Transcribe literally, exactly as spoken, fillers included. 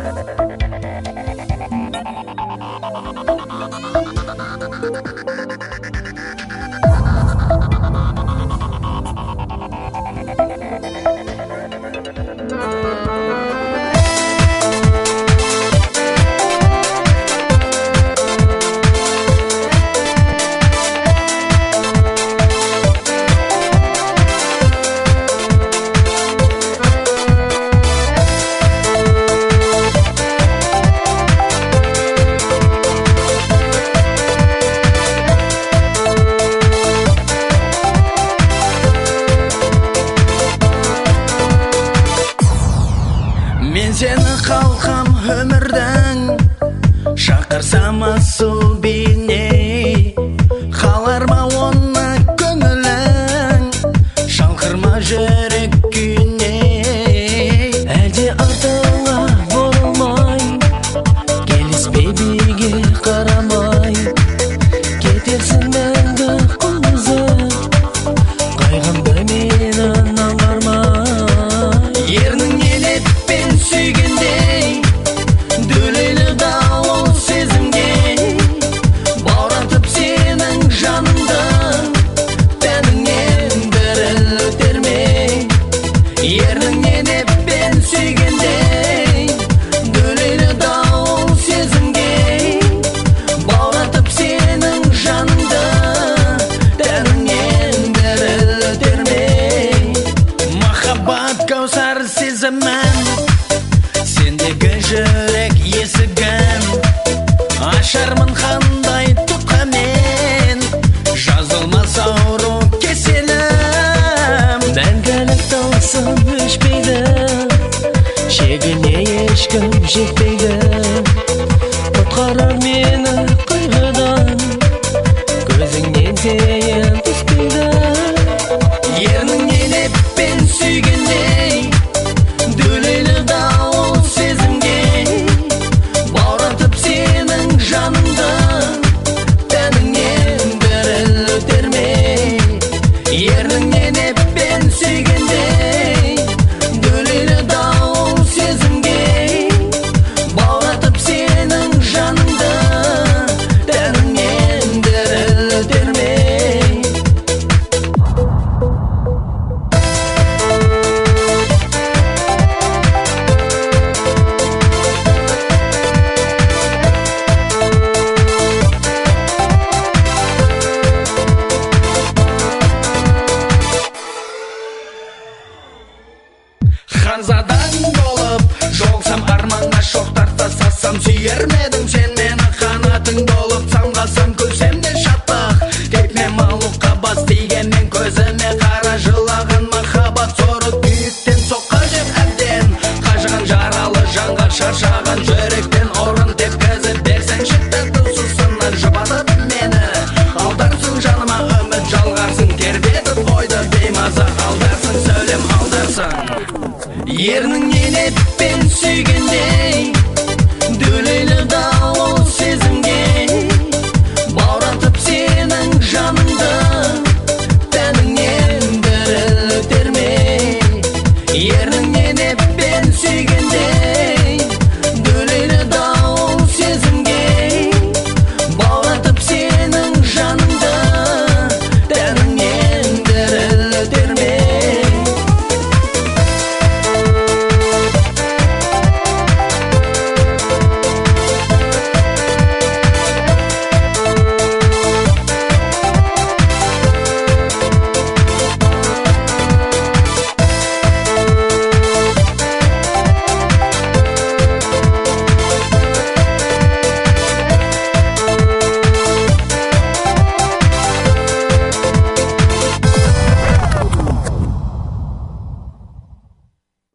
Мен сені қалқам өмірдің, шақырсам асыл бейне, қалар ма оны көңілің, шалқырма жүрек күйіне. Әлде артыңа бұрылмай, келіспей биге қарамай, кетерсің мәңгі құлызып, қайғымды менің аңғармай. Ернің елетпен сүйгендей, дөрейлі дауыл сезімге, бауратып сенің жаныңды, тәніңнен діріл өтермей. Ернің елетпен сүйгендей, дөрейлі дауыл сезімге, бауратып сенің жаныңды, тәніңнен діріл өтермей. Махаббат каусар сезімін, сендегі жүрек есігін, ашармын қандай тұтқамен, жазылмас ауру кеселім. Мәңгілік тылсым өшпейді, шегіне ешкім жетпейді, құтқарар мені қайғыдан, көзіңнен зейін түспейді. Ернің елетпен сүйгендей, дөрейлі дауыл сезімге, бауратып сенің жаныңды, тәніңнен діріл өтермей. Ернің елетпен сүйгендей, дөрейлі дауыл сезімге, бауратып сенің жаныңды, тәніңнен діріл өтермей. Ханзадаң болып жолсам, арманға шоқ тартасасам, сүйер медім сені.